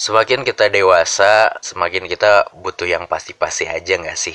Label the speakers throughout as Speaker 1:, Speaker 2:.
Speaker 1: Semakin kita dewasa, semakin kita butuh yang pasti-pasti aja gak sih?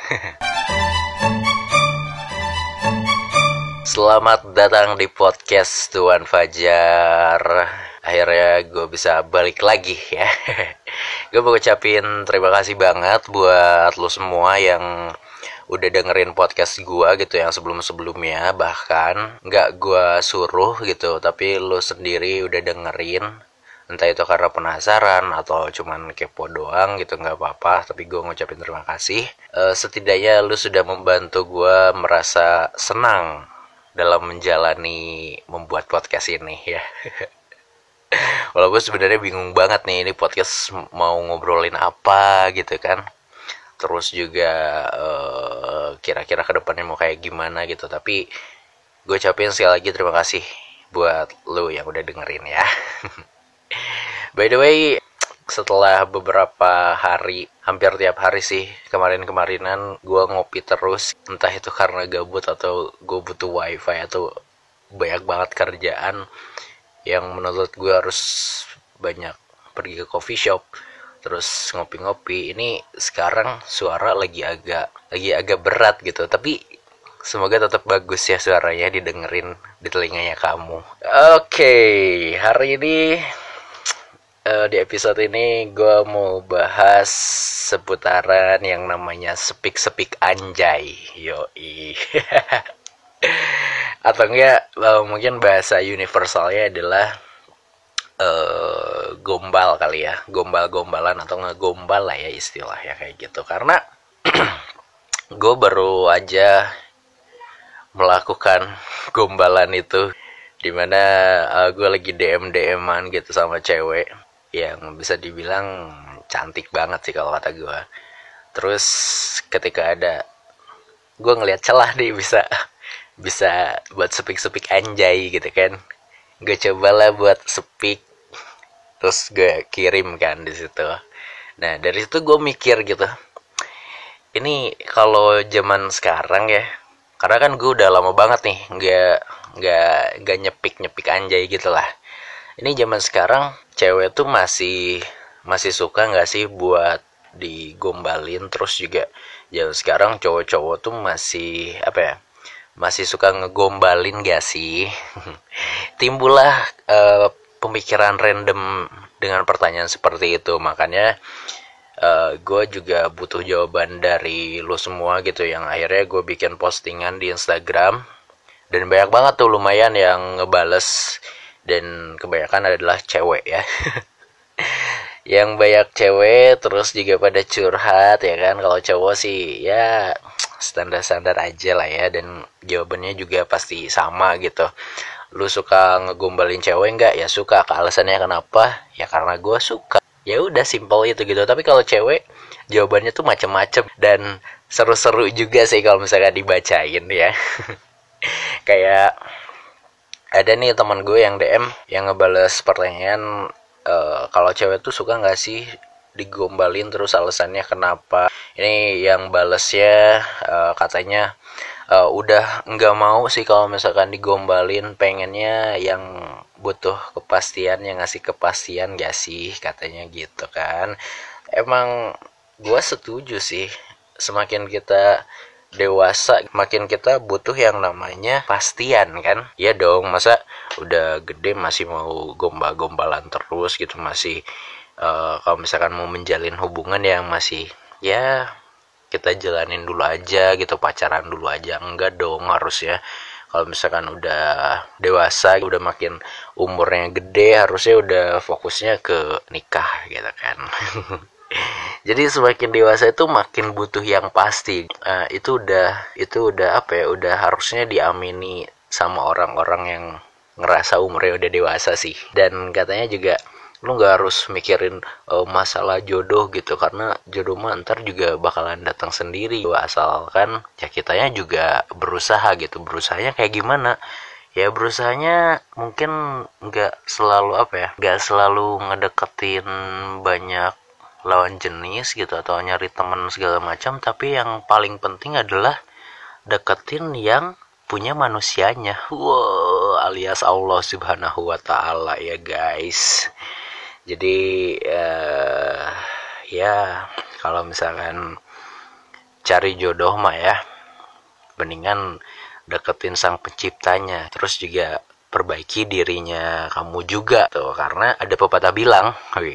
Speaker 1: Selamat datang di podcast Tuan Fajar. Akhirnya gue bisa balik lagi ya. Gue mau ucapin terima kasih banget buat lo semua yang udah dengerin podcast gue gitu, yang sebelum-sebelumnya. Bahkan gak gue suruh gitu, tapi lo sendiri udah dengerin. Entah itu karena penasaran atau cuman kepo doang gitu, gak apa-apa. Tapi gue ngucapin terima kasih. Setidaknya lo sudah membantu gue merasa senang dalam menjalani membuat podcast ini ya. Walaupun sebenarnya bingung banget nih, ini podcast mau ngobrolin apa gitu kan. Terus juga kira-kira kedepannya mau kayak gimana gitu. Tapi gue ucapin sekali lagi terima kasih buat lo yang udah dengerin ya. By the way, setelah beberapa hari, hampir tiap hari sih, kemarin-kemarinan gue ngopi terus. Entah itu karena gabut atau gue butuh wifi atau banyak banget kerjaan yang menurut gue harus banyak pergi ke coffee shop terus ngopi-ngopi. Ini sekarang suara lagi agak berat gitu, tapi semoga tetap bagus ya suaranya didengerin di telinganya kamu. Oke, hari ini di episode ini gue mau bahas seputaran yang namanya sepik-sepik anjay. Yoi. Atau enggak, mungkin bahasa universalnya adalah gombal kali ya, gombal-gombalan atau ngegombal lah ya istilahnya kayak gitu. Karena gue baru aja melakukan gombalan itu, dimana gue lagi DM-an gitu sama cewek yang bisa dibilang cantik banget sih kalau kata gue. Terus ketika ada, gue ngeliat celah nih bisa buat sepik-sepik anjay gitu kan, gue cobalah buat sepik, terus gue kirim kan di situ. Nah dari situ gue mikir gitu, ini kalau zaman sekarang ya, karena kan gue udah lama banget nih nggak nyepik anjay gitu lah. Ini zaman sekarang cewek tuh masih suka nggak sih buat digombalin? Terus juga zaman sekarang cowok-cowok tuh masih suka ngegombalin gak sih? Timbullah pemikiran random dengan pertanyaan seperti itu. Makanya gue juga butuh jawaban dari lo semua gitu, yang akhirnya gue bikin postingan di Instagram. Dan banyak banget tuh lumayan yang ngebales, dan kebanyakan adalah cewek ya. Yang banyak cewek, terus juga pada curhat ya kan. Kalau cowok sih ya standar-standar aja lah ya, dan jawabannya juga pasti sama gitu. Lu suka ngegombalin cewek nggak? Ya suka. Alasannya kenapa? Ya karena gue suka. Ya udah, simple itu gitu. Tapi kalau cewek jawabannya tuh macem-macem dan seru-seru juga sih kalau misalkan dibacain ya. Kayak ada nih teman gue yang DM yang ngebales pertanyaan, kalau cewek tuh suka nggak sih digombalin, terus alasannya kenapa. Ini yang balesnya katanya udah nggak mau sih kalau misalkan digombalin, pengennya yang butuh kepastian, yang ngasih kepastian gak sih, katanya gitu kan. Emang gue setuju sih, semakin kita dewasa makin kita butuh yang namanya pastian kan. Ya dong, masa udah gede masih mau gombal-gombalan terus gitu, masih kalau misalkan mau menjalin hubungan yang masih ya kita jalanin dulu aja gitu, pacaran dulu aja. Enggak dong, harusnya kalau misalkan udah dewasa, udah makin umurnya gede, harusnya udah fokusnya ke nikah gitu kan. Jadi semakin dewasa itu makin butuh yang pasti. Itu udah apa ya, udah harusnya diamini sama orang-orang yang ngerasa umurnya udah dewasa sih. Dan katanya juga lu nggak harus mikirin masalah jodoh gitu, karena jodoh mah ntar juga bakalan datang sendiri, asalkan ya kitanya juga berusaha gitu. Berusahanya kayak gimana? Ya berusahanya mungkin nggak selalu ngedeketin banyak lawan jenis gitu atau nyari teman segala macam, tapi yang paling penting adalah deketin yang punya manusianya. Wow, alias Allah Subhanahu wa taala ya guys. Jadi ya kalau misalkan cari jodoh mah ya, mendingan deketin sang penciptanya, terus juga perbaiki dirinya kamu juga tuh, karena ada pepatah bilang,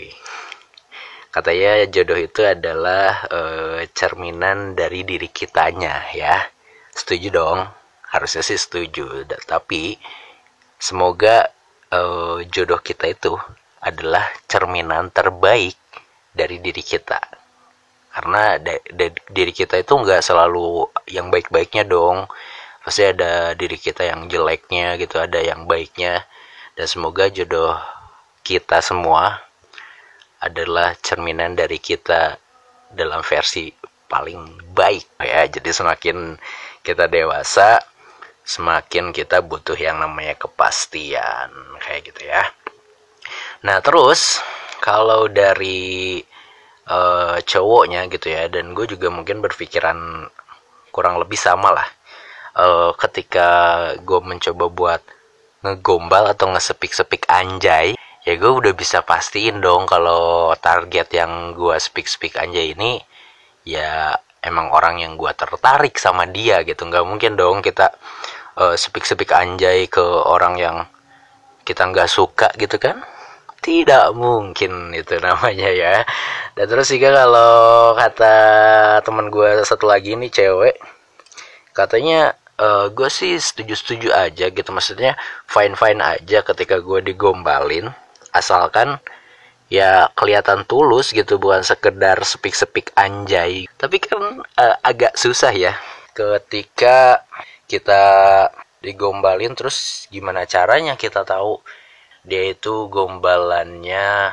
Speaker 1: katanya jodoh itu adalah cerminan dari diri kitanya ya. Setuju dong? Harusnya sih setuju. Tapi semoga jodoh kita itu adalah cerminan terbaik dari diri kita. Karena diri kita itu nggak selalu yang baik-baiknya dong. Pasti ada diri kita yang jeleknya gitu, ada yang baiknya. Dan semoga jodoh kita semua adalah cerminan dari kita dalam versi paling baik ya. Jadi semakin kita dewasa, semakin kita butuh yang namanya kepastian kayak gitu ya. Nah terus kalau dari cowoknya gitu ya, dan gue juga mungkin berpikiran kurang lebih sama lah. Ketika gue mencoba buat ngegombal atau ngesepik-sepik anjay, ya gue udah bisa pastiin dong kalau target yang gue speak anjay ini ya emang orang yang gue tertarik sama dia gitu. Nggak mungkin dong kita speak anjay ke orang yang kita nggak suka gitu kan, tidak mungkin itu namanya ya. Dan terus juga kalau kata teman gue satu lagi nih cewek, katanya gue sih setuju aja gitu, maksudnya fine aja ketika gue digombalin, asalkan ya kelihatan tulus gitu, bukan sekedar sepik anjay. Tapi kan agak susah ya ketika kita digombalin, terus gimana caranya kita tahu dia itu gombalannya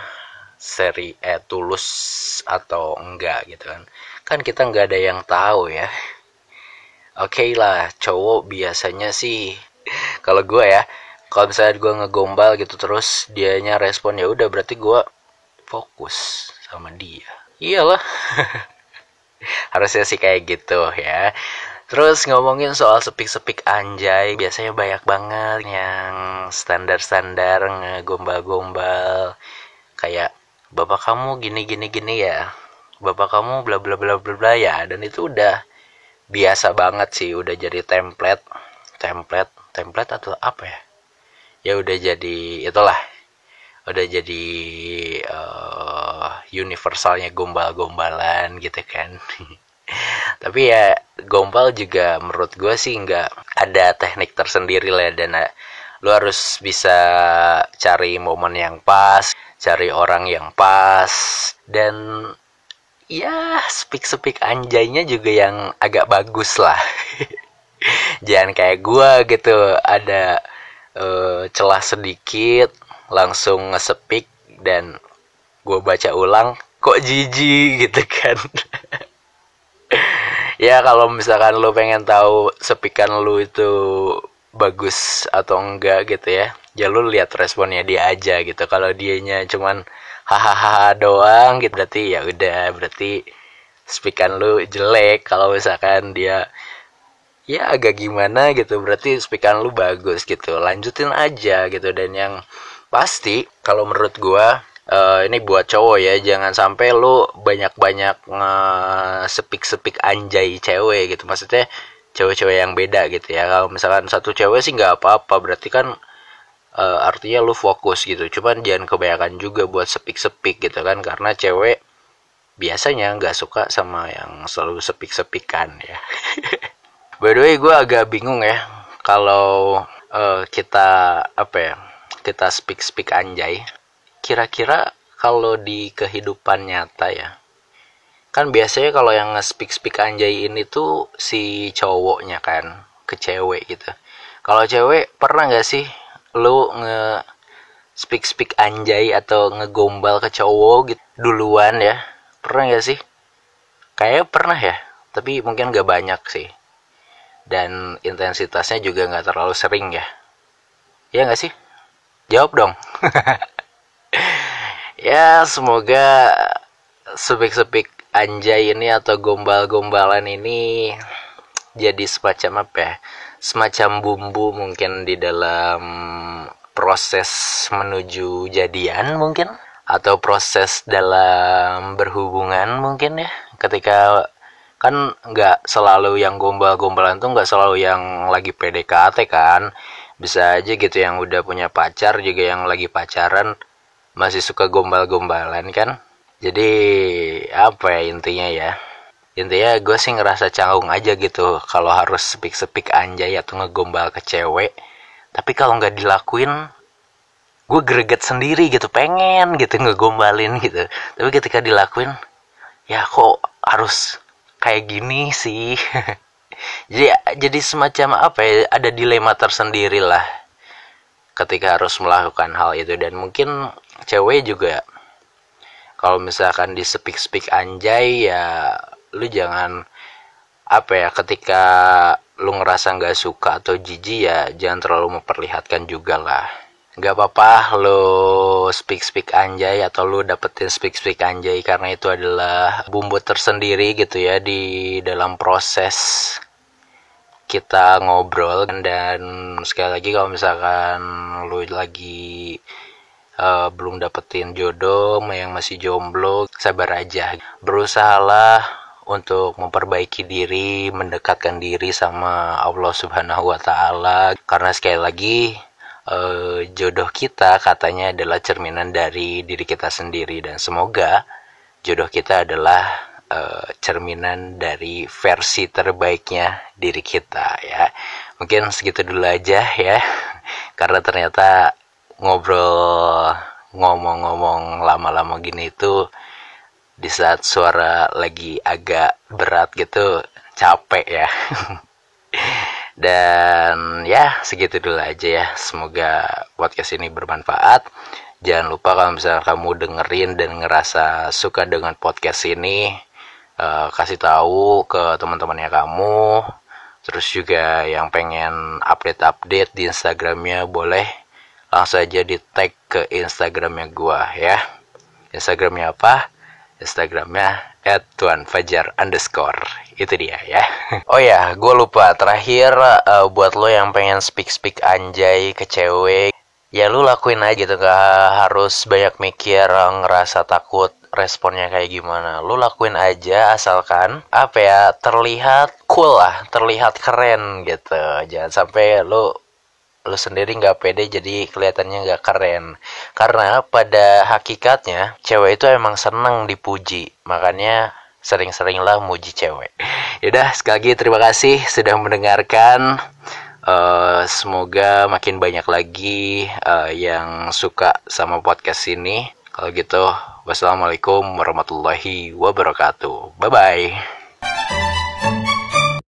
Speaker 1: tulus atau enggak gitu kan. Kan kita nggak ada yang tahu ya. Oke lah, cowok biasanya sih kalau gue ya, kalau misalnya gue ngegombal gitu terus dianya respon, ya udah berarti gue fokus sama dia. Iyalah. Harusnya sih kayak gitu ya. Terus ngomongin soal sepik anjay, biasanya banyak banget yang standar ngegombal-gombal kayak bapak kamu gini ya, bapak kamu bla bla bla bla bla ya. Dan itu udah biasa banget sih, udah jadi template atau apa ya, ya udah jadi itulah, udah jadi universalnya gombal-gombalan gitu kan. Tapi ya gombal juga menurut gue sih nggak ada teknik tersendiri lah, dan lu harus bisa cari momen yang pas, cari orang yang pas, dan ya speak anjaynya juga yang agak bagus lah. Jangan kayak gue gitu, ada celah sedikit langsung ngesepik dan gue baca ulang kok jijik gitu kan. Ya kalau misalkan lu pengen tahu sepikan lu itu bagus atau enggak gitu ya, ya lu lihat responnya dia aja gitu. Kalau dianya cuman hahaha doang gitu, berarti ya udah, berarti speakan lu jelek. Kalau misalkan dia ya agak gimana gitu, berarti speakan lu bagus gitu, lanjutin aja gitu. Dan yang pasti kalau menurut gua, ini buat cowok ya, jangan sampai lu banyak-banyak sepik anjay cewek gitu, maksudnya cewek-cewek yang beda gitu ya. Kalau misalkan satu cewek sih nggak apa-apa, berarti kan artinya lu fokus gitu. Cuman jangan kebanyakan juga buat sepik gitu kan, karena cewek biasanya nggak suka sama yang selalu sepik-sepikan ya. By the way, gue agak bingung ya kalau kita apa ya, kita speak anjay. Kira-kira kalau di kehidupan nyata ya, kan biasanya kalau yang nge-speak anjay ini tuh si cowoknya kan ke cewek gitu. Kalau cewek pernah nggak sih lu speak anjay atau ngegombal ke cowok gitu duluan ya? Pernah nggak sih? Kayaknya pernah ya, tapi mungkin nggak banyak sih. Dan intensitasnya juga nggak terlalu sering ya. Iya nggak sih? Jawab dong. Ya semoga sepik anjay ini atau gombal-gombalan ini jadi semacam apa ya, semacam bumbu mungkin di dalam proses menuju jadian mungkin, atau proses dalam berhubungan mungkin ya, ketika kan nggak selalu yang gombal-gombalan tuh nggak selalu yang lagi PDKT kan, bisa aja gitu yang udah punya pacar juga yang lagi pacaran masih suka gombal-gombalan kan. Jadi apa ya intinya gue sih ngerasa canggung aja gitu kalau harus speak anjay atau ngegombal ke cewek, tapi kalau nggak dilakuin gue greget sendiri gitu, pengen gitu ngegombalin gitu, tapi ketika dilakuin ya kok harus kayak gini sih. jadi semacam apa ya, ada dilema tersendiri lah ketika harus melakukan hal itu. Dan mungkin cewek juga kalau misalkan di speak anjay ya lu jangan apa ya, ketika lu ngerasa nggak suka atau jijik ya jangan terlalu memperlihatkan juga lah. Nggak apa-apa lo speak anjay atau lu dapetin speak anjay, karena itu adalah bumbu tersendiri gitu ya di dalam proses kita ngobrol. Dan sekali lagi kalau misalkan lu lagi belum dapetin jodoh, yang masih jomblo, sabar aja, berusahalah untuk memperbaiki diri, mendekatkan diri sama Allah Subhanahu wa Ta'ala, karena sekali lagi jodoh kita katanya adalah cerminan dari diri kita sendiri, dan semoga jodoh kita adalah cerminan dari versi terbaiknya diri kita ya. Mungkin segitu dulu aja ya, karena ternyata ngomong-ngomong lama-lama gini itu di saat suara lagi agak berat gitu capek ya. Dan ya segitu dulu aja ya, semoga podcast ini bermanfaat. Jangan lupa kalau misalnya kamu dengerin dan ngerasa suka dengan podcast ini, kasih tahu ke teman-temannya kamu. Terus juga yang pengen update di Instagramnya boleh langsung aja di tag ke Instagramnya gua ya. Instagramnya apa? Instagramnya @tuanfajar_. Itu dia ya. Oh ya, gue lupa terakhir, buat lo yang pengen speak anjay ke cewek, ya lu lakuin aja gitu, gak harus banyak mikir ngerasa takut responnya kayak gimana. Lu lakuin aja asalkan apa ya, terlihat cool lah, terlihat keren gitu. Jangan sampai lu sendiri nggak pede jadi kelihatannya nggak keren, karena pada hakikatnya cewek itu emang seneng dipuji, makanya sering-seringlah muji cewek. Yaudah, sekali lagi terima kasih sudah mendengarkan. Semoga makin banyak lagi yang suka sama podcast ini. Kalau gitu, wassalamualaikum warahmatullahi wabarakatuh. Bye bye.